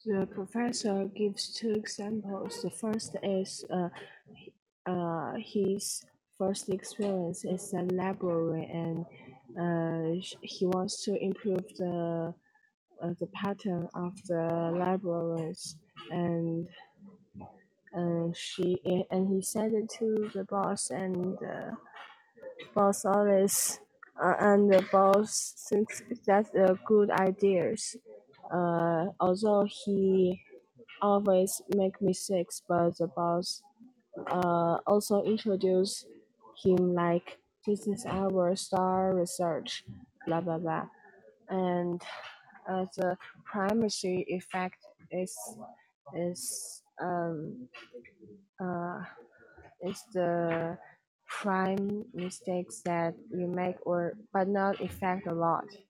The professor gives two examples. The first is his first experience is a library, and he wants to improve the pattern of the libraries, and he said it to the boss, and boss always and the boss thinks that's a good ideas. Although he always make mistakes, but the boss also introduce him like this is our star research, blah blah blah, and the primacy effect is is um uh is the prime mistakes that you make or but not affect a lot.